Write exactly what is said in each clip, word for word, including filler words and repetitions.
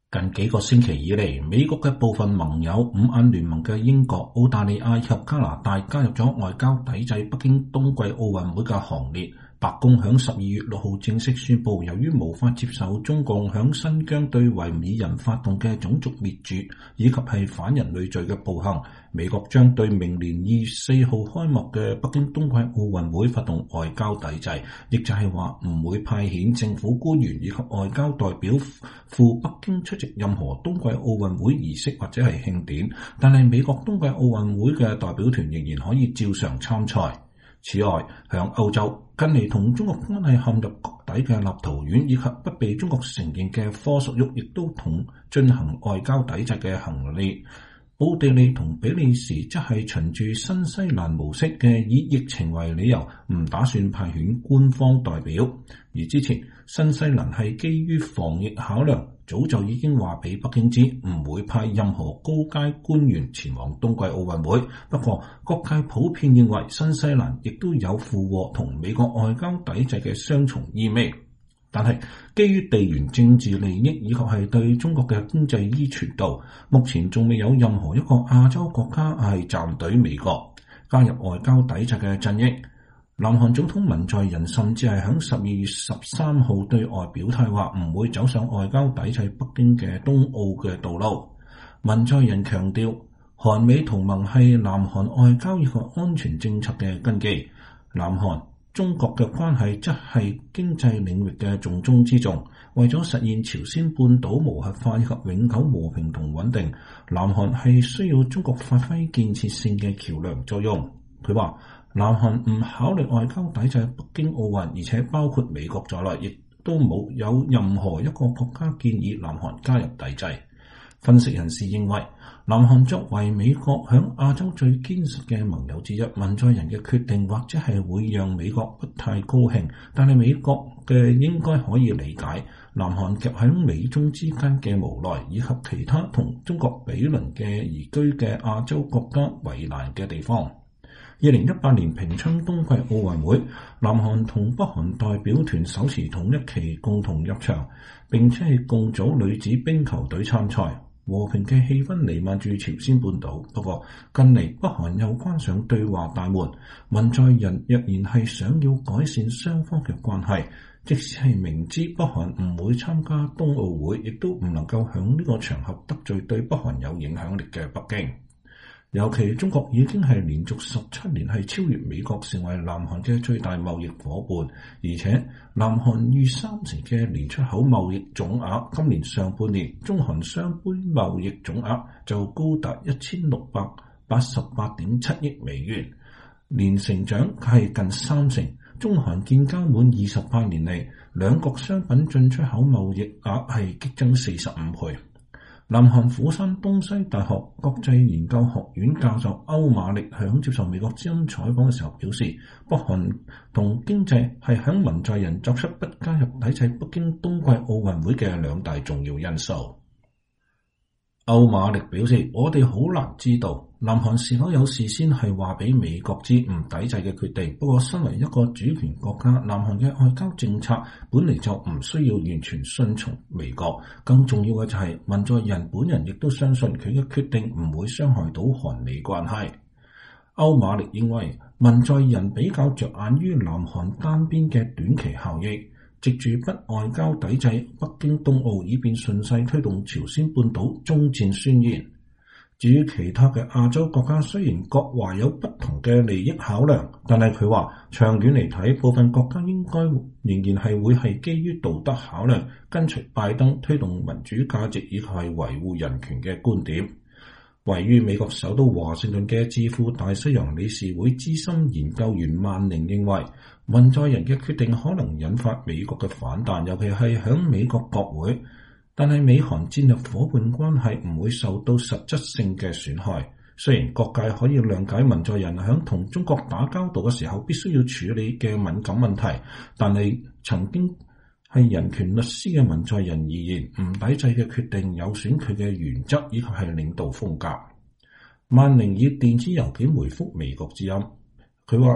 近幾個星期以嚟，美國嘅部分盟友五眼聯盟嘅英國、澳大利亞以及加拿大加入咗外交抵制北京冬季奧運會嘅行列。白宮響十二月六號正式宣布，由於無法接受中共響新疆對維吾爾人發動嘅種族滅絕以及係反人類罪嘅暴行，美國將對明年二月四號開幕嘅北京冬季奧運會發動外交抵制，亦就係話唔會派遣政府官員以及外交代表赴北京出席任何冬季奧運會儀式或者係慶典，但係美國冬季奧運會嘅代表團仍然可以照常參賽。此外，響歐洲，近嚟同中國關係陷入谷底嘅立陶宛以及不被中國承認嘅科索沃，亦都同進行外交抵制嘅行列。奧地利同比利時則係循住新西蘭模式嘅，以疫情為理由唔打算派遣官方代表。而之前新西蘭係基於防疫考量，早就已經話俾北京知唔會派任何高階官員前往冬季奧運會。不過各界普遍認為新西蘭亦都有附和同美國外交抵制嘅雙重意味。但係基於地緣政治利益以及係對中國嘅經濟依存度，目前仲未有任何一個亞洲國家係站隊美國加入外交抵制嘅陣營。南韓總統文在寅甚至係響十二月十三號對外表態話唔會走上外交抵制北京嘅冬奧嘅道路。文在寅強調，韓美同盟係南韓外交以及安全政策嘅根基，南韓中國嘅關係則係經濟領域嘅重中之重。為咗實現朝鮮半島無核化以及永久和平同穩定，南韓係需要中國發揮建設性嘅橋樑作用。佢話南韓唔考慮外交抵制北京奧運，而且包括美國在內，亦都冇有任何一個國家建議南韓加入抵制。分析人士認為，南韓作為美國響亞洲最堅實嘅盟友之一，文在寅嘅決定或者係會讓美國不太高興，但係美國嘅應該可以理解南韓夾喺美中之間嘅無奈，以及其他同中國比鄰嘅宜居嘅亞洲國家為難嘅地方。二零一八年平昌冬季奧運會，南韓同北韓代表團手持同一旗共同入場，並且係共組女子冰球隊參賽。和平嘅氣氛彌漫住朝鮮半島。不過近嚟北韓又關上對話大門，文在寅若然係想要改善雙方嘅關係，即使係明知北韓唔會參加冬奧會，亦都唔能夠響呢個場合得罪對北韓有影響力嘅北京。尤其中國已經係連續十七年係超越美國，成為南韓嘅最大貿易夥伴，而且南韓逾三成嘅年出口貿易總額，今年上半年中韓雙邊貿易總額就高達一千六百八十八點七億美元，年成長係近三成。中韓建交滿二十八年嚟，兩國商品進出口貿易額係激增四十五倍。南韓釜山東西大學國際研究學院教授歐馬力響接受美國之音採訪嘅時候表示，北韓同經濟係響文在寅作出不加入抵制北京冬季奧運會嘅兩大重要因素。歐馬力表示，我哋好難知道南韓是否有事先係話俾美國知唔抵制嘅決定。不過身為一個主權國家，南韓嘅外交政策本嚟就唔需要完全順從美國。更重要嘅就係文在寅本人亦都相信佢嘅決定唔會傷害到韓美關係。歐馬力認為文在寅比較着眼於南韓單邊嘅短期效益，藉住不外交抵制北京冬奧，以便順勢推動朝鮮半島終戰宣言。至於其他嘅亞洲國家，雖然各懷有不同嘅利益考量，但係佢話長遠嚟睇，部分國家應該仍然係會係基於道德考量，跟隨拜登推動民主價值以及係維護人權嘅觀點。位於美國首都華盛頓嘅智庫大西洋理事會資深研究員萬寧認為，文在寅嘅決定可能引發美國嘅反彈，尤其係響美國國會。但係美韓戰略夥伴關係唔會受到實質性嘅損害。雖然各界可以諒解文在寅響同中國打交道嘅時候必須要處理嘅敏感問題，但係曾經係人權律師嘅文在寅而言，唔抵制嘅決定有損佢嘅原則以及係領導風格。萬寧以電子郵件回覆美國之音，佢話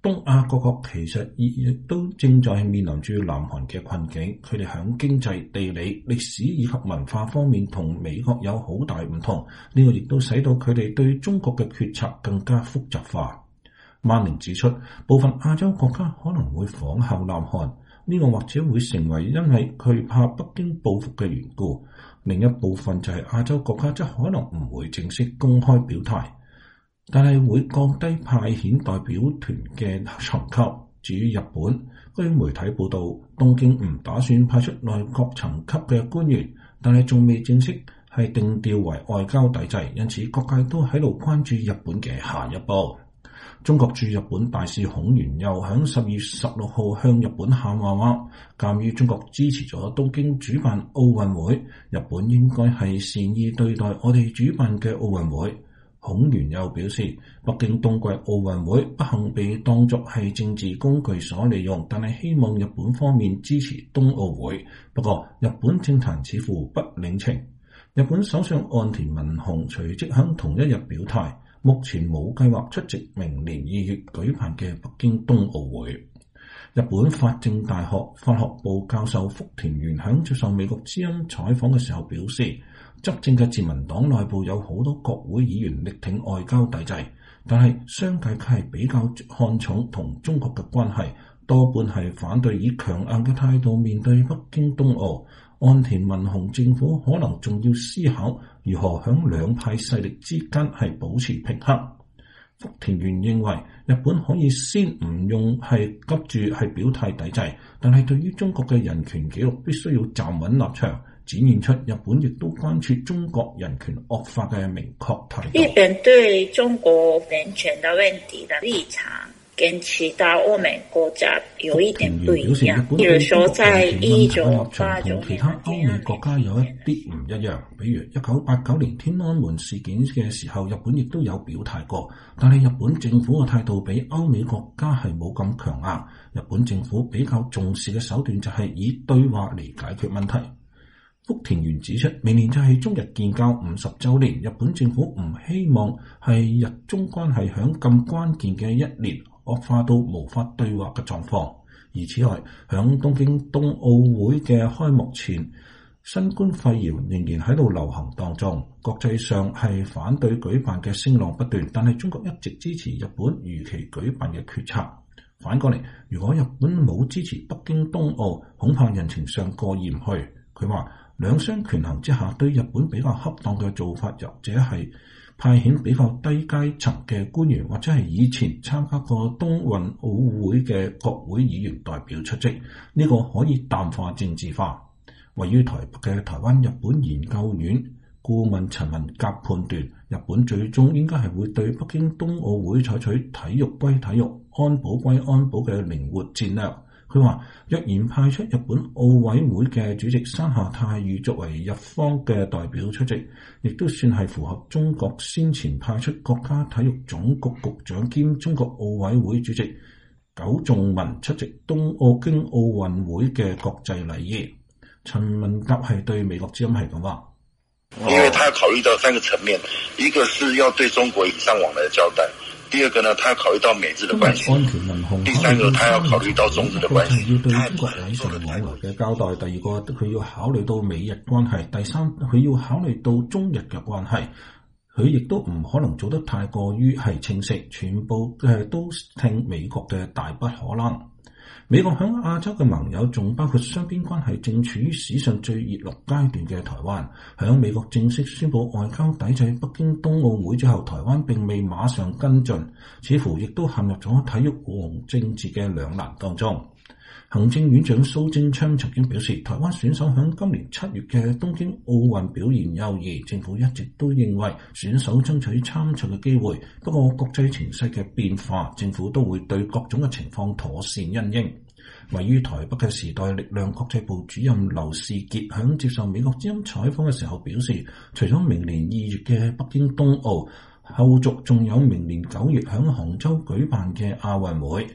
東亞各國其實亦都正在面臨住南韓嘅困境，佢哋喺經濟、地理、歷史以及文化方面同美國有好大唔同，呢、這個亦都使到佢哋對中國嘅決策更加複雜化。曼寧指出，部分亞洲國家可能會仿效南韓，呢、這個或者會成為因為佢怕北京報復嘅緣故。另一部分就係亞洲國家則可能唔會正式公開表態，但係會降低派遣代表團嘅層級。至於日本，據媒體報道，東京唔打算派出內閣層級嘅官員，但係仲未正式係定調為外交抵制，因此各界都喺度關注日本嘅下一步。中國駐日本大使孔元佑喺十月十六號向日本喊話話，鑑於中國支持咗東京主辦奧運會，日本應該係善意對待我哋主辦嘅奧運會。孔元佑表示，北京冬季奧運會不幸被當作係政治工具所利用，但係希望日本方面支持冬奧會。不過，日本政壇似乎不領情。日本首相岸田文雄隨即喺同一日表態，目前冇計劃出席明年二月舉辦嘅北京冬奧會。日本法政大學法學部教授福田原喺接受美國之音採訪嘅時候表示，執政嘅自民黨內部有好多國會議員力挺外交抵制，但係商界卻係比較看重同中國嘅關係，多半係反對以強硬嘅態度面對北京冬奧。岸田文雄政府可能仲要思考如何響兩派勢力之間係保持平衡。福田原認為，日本可以先唔用係急住係表態抵制，但係對於中國嘅人權紀錄必須要站穩立場，展現出日本亦都關注中國人權惡化嘅明確態度。 日本對中國人權的問題的立場跟其他歐美國家有一點不一樣，比如說在一九八九年， 同其他歐美國家有一啲唔一樣。比如一九八九年天安門事件嘅時候，日本亦都有表態過，但係日本政府嘅態度比歐美國家係冇咁強硬。日本政府比較重視嘅手段就係以對話嚟解決問題。福田原指出，明年就係中日建交五十週年，日本政府唔希望係日中關係響咁關鍵嘅一年惡化到無法對話嘅狀況。而此外，響東京冬奧會嘅開幕前，新冠肺炎仍然喺度流行當中，國際上係反對舉辦嘅聲浪不斷，但係中國一直支持日本如期舉辦嘅決策。反過嚟，如果日本冇支持北京冬奧，恐怕人情上過意唔去。佢話兩相權衡之下，對日本比較恰當嘅做法，或者係派遣比較低階層嘅官員，或者係以前參加過冬運奧會嘅國會議員代表出席，呢、這個可以淡化政治化。位於台北嘅台灣日本研究院顧問陳文甲判斷，日本最終應該係會對北京冬奧會採取體育歸體育、安保歸安保嘅靈活戰略。佢話：若然派出日本奧委會嘅主席山下泰裕作為日方嘅代表出席，亦都算係符合中國先前派出國家體育總局局長兼中國奧委會主席久仲文出席東奧京奧運會嘅國際禮儀。陳文甲係對美國之音係咁話， 因為他要考慮到三個層面，一個是要對中國以上往來的交代。第二個呢，他要考慮到美日的關係。第三個，他要考慮到中日的關係。 要對中國以上往來嘅交代。第二個，佢要考慮到美日關係。第三，佢要考慮到中日嘅關係。佢亦都唔可能做得太過於係清晰，全部誒都聽美國嘅大不可能。美國響亞洲嘅盟友仲包括雙邊關係正處於史上最熱絡階段嘅台灣。響美國正式宣布外交抵制北京冬奧會之後，台灣並未馬上跟進，似乎亦都陷入咗體育和政治嘅兩難當中。行政院長蘇貞昌曾經表示，台灣選手響今年七月嘅東京奧運表現優異，政府一直都認為選手爭取參賽嘅機會。不過國際情勢嘅變化，政府都會對各種嘅情況妥善因應。位於台北嘅時代力量國際部主任劉士傑響接受美國之音採訪嘅時候表示，除咗明年二月嘅北京冬奧，後續仲有明年九月響杭州舉辦嘅亞運會。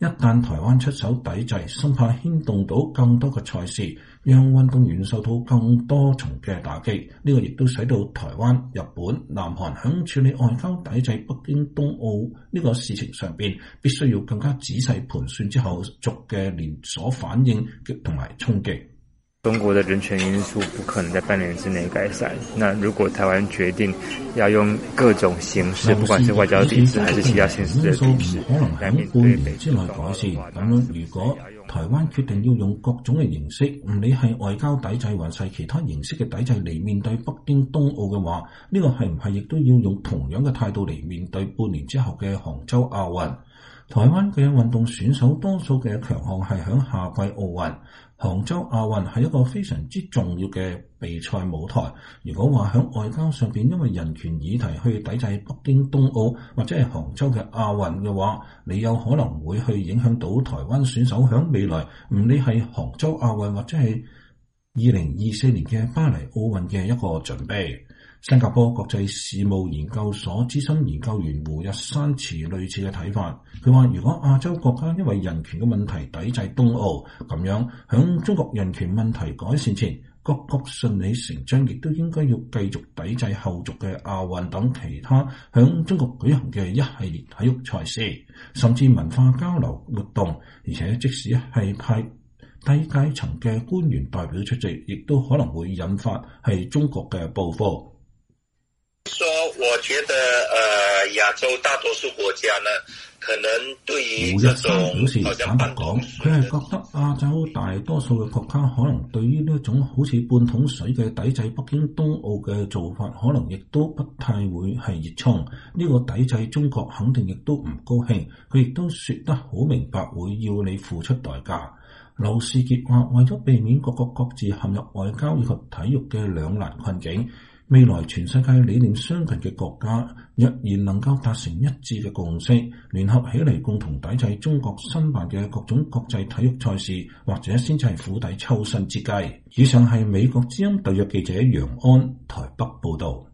一旦台灣出手抵制，生怕牽動到更多嘅賽事，讓運動員受到更多重嘅打擊。呢個亦都使到台灣、日本、南韓響處理外交抵制北京冬奧呢個事情上邊，必須要更加仔細盤算之後續嘅連鎖反應同埋衝擊。 中國的人權因素不可能在半年之內改善。那如果台灣決定要用各種形式，不管是外交抵制還是其他形式的抵制， 可能喺半年之內改善。咁樣，如果台灣決定要用各種嘅形式，唔理係外交抵制還是其他形式嘅抵制嚟面對北京冬奧嘅話，呢個係唔係亦都要用同樣嘅態度嚟面對半年之後嘅杭州亞運？台灣嘅運動選手多數嘅強項係響夏季奧運，杭州亞運係一個非常之重要嘅比賽舞台。如果話響外交上邊因為人權議題去抵制北京冬奧或者係杭州嘅亞運嘅話，你有可能會去影響到台灣選手響未來唔理係杭州亞運或者係二零二四年嘅巴黎奧運嘅一個準備。新加坡國際事務研究所資深研究員胡日山持類似嘅睇法，佢話如果亞洲國家因為人權嘅問題抵制冬奧，咁樣響中國人權問題改善前，各國順理成章亦都應該要繼續抵制後續嘅亞運等其他響中國舉行嘅一系列體育賽事，甚至文化交流活動，而且即使係派低階層嘅官員代表出席，亦都可能會引發係中國嘅報復。 說，我覺得，呃，亞洲大多數國家呢，可能對於這種胡日山表示，坦白講，佢係覺得亞洲大多數嘅國家可能對於呢一種好似半桶水嘅抵制北京冬奧嘅做法，可能亦都不太會係熱衷。呢個抵制中國肯定亦都唔高興，佢亦都說得好明白，會要你付出代價。劉士傑話，為咗避免各國各自陷入外交以及體育嘅兩難困境，未來全世界理念相近嘅國家，若然能夠達成一致嘅共識，聯合起嚟共同抵制中國申辦嘅各種國際體育賽事，或者先至係釜底抽薪之計。以上係美國之音特約記者楊安台北